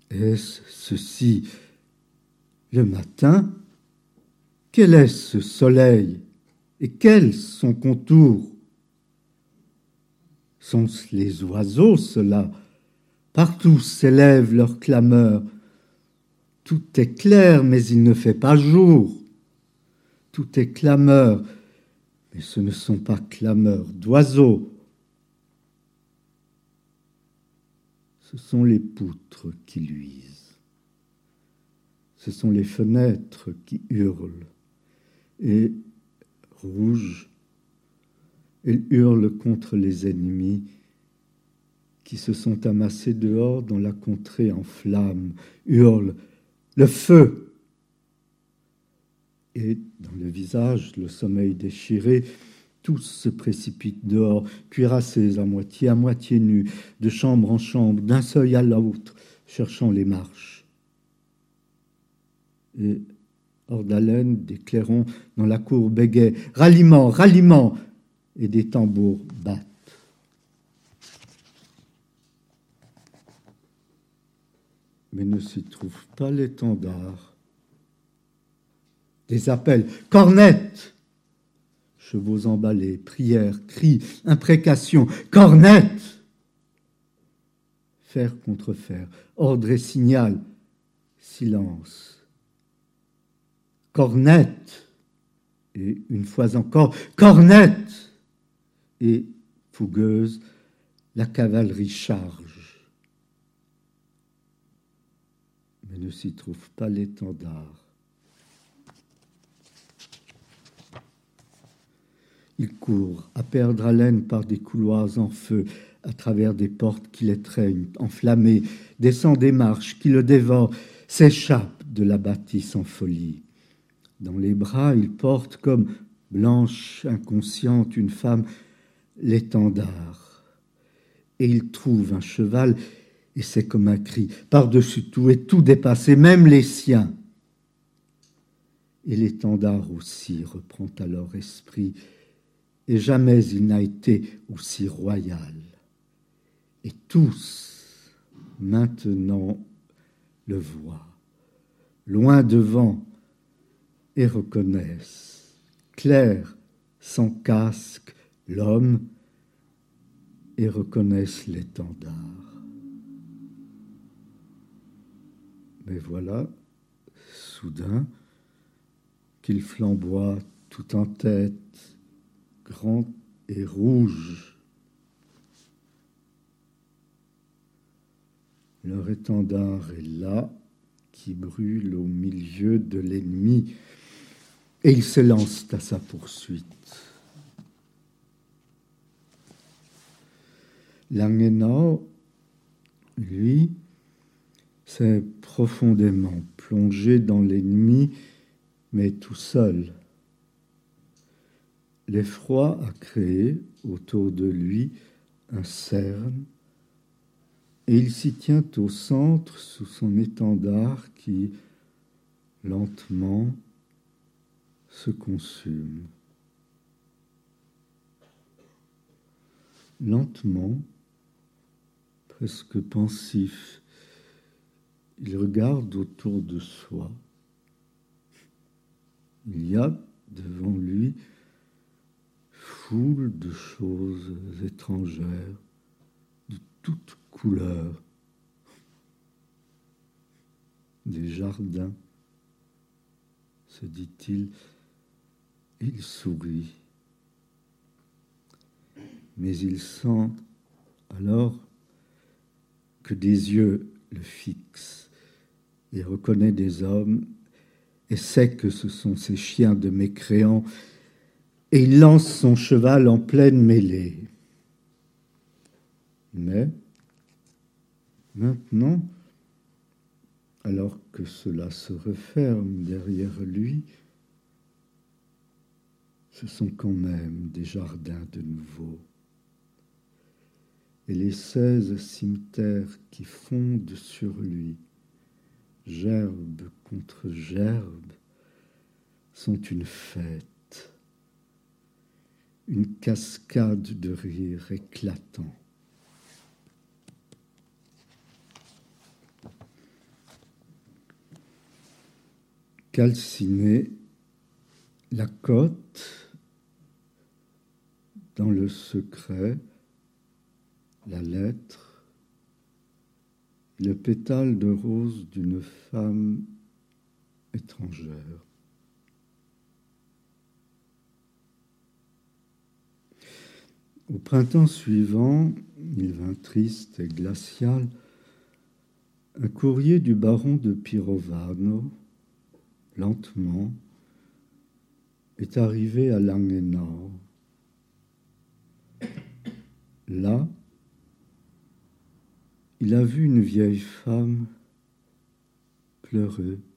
Est-ce ceci le matin? Quel est ce soleil? Et quel son contour? Sont-ce les oiseaux, ceux-là? Partout s'élève leur clameur. Tout est clair, mais il ne fait pas jour. Tout est clameur, mais ce ne sont pas clameurs d'oiseaux. Ce sont les poutres qui luisent. Ce sont les fenêtres qui hurlent. Et rouges, elles hurlent contre les ennemis qui se sont amassés dehors dans la contrée en flammes, hurlent le feu. Et dans le visage, le sommeil déchiré, tous se précipitent dehors, cuirassés à moitié nus, de chambre en chambre, d'un seuil à l'autre, cherchant les marches. Et hors d'haleine, des clairons dans la cour bégayent « Ralliement, ralliement !» et des tambours battent. Mais ne s'y trouve pas l'étendard. Des appels « Cornette !» Chevaux emballés, prières, cris, imprécations, « Cornette !» Fer contre fer, ordre et signal, silence. « Cornette !» Et une fois encore « Cornette !» Et, fougueuse, la cavalerie charge. Mais ne s'y trouve pas l'étendard. Il court, à perdre haleine par des couloirs en feu, à travers des portes qui l'étreignent, enflammées, descend des marches qui le dévorent, s'échappe de la bâtisse en folie. Dans les bras, il porte comme blanche, inconsciente, une femme, l'étendard. Et il trouve un cheval, et c'est comme un cri, par-dessus tout, et tout dépassé, même les siens. Et l'étendard aussi reprend alors esprit, et jamais il n'a été aussi royal. Et tous, maintenant, le voient, loin devant, et reconnaissent, clair, sans casque, l'homme, et reconnaissent l'étendard. Mais voilà, soudain, qu'il flamboie tout en tête, grand et rouge. Leur étendard est là, qui brûle au milieu de l'ennemi, et ils se lancent à sa poursuite. Langenau, lui, s'est profondément plongé dans l'ennemi, mais tout seul. L'effroi a créé autour de lui un cerne, et il s'y tient au centre sous son étendard qui, lentement, se consume. Lentement, presque pensif, il regarde autour de soi. Il y a devant lui foule de choses étrangères, de toutes couleurs, des jardins, se dit-il, et il sourit. Mais il sent alors que des yeux le fixent et reconnaît des hommes et sait que ce sont ces chiens de mécréants, et il lance son cheval en pleine mêlée. Mais maintenant, alors que cela se referme derrière lui, ce sont quand même des jardins de nouveau. Et les 16 cimetières qui fondent sur lui, gerbe contre gerbe, sont une fête, une cascade de rires éclatants. calciner la côte dans le secret, la lettre, le pétale de rose d'une femme étrangère. Au printemps suivant, il vint triste et glacial, un courrier du baron de Pirovano, lentement, est arrivé à Langenau. Là, il a vu une vieille femme pleurer.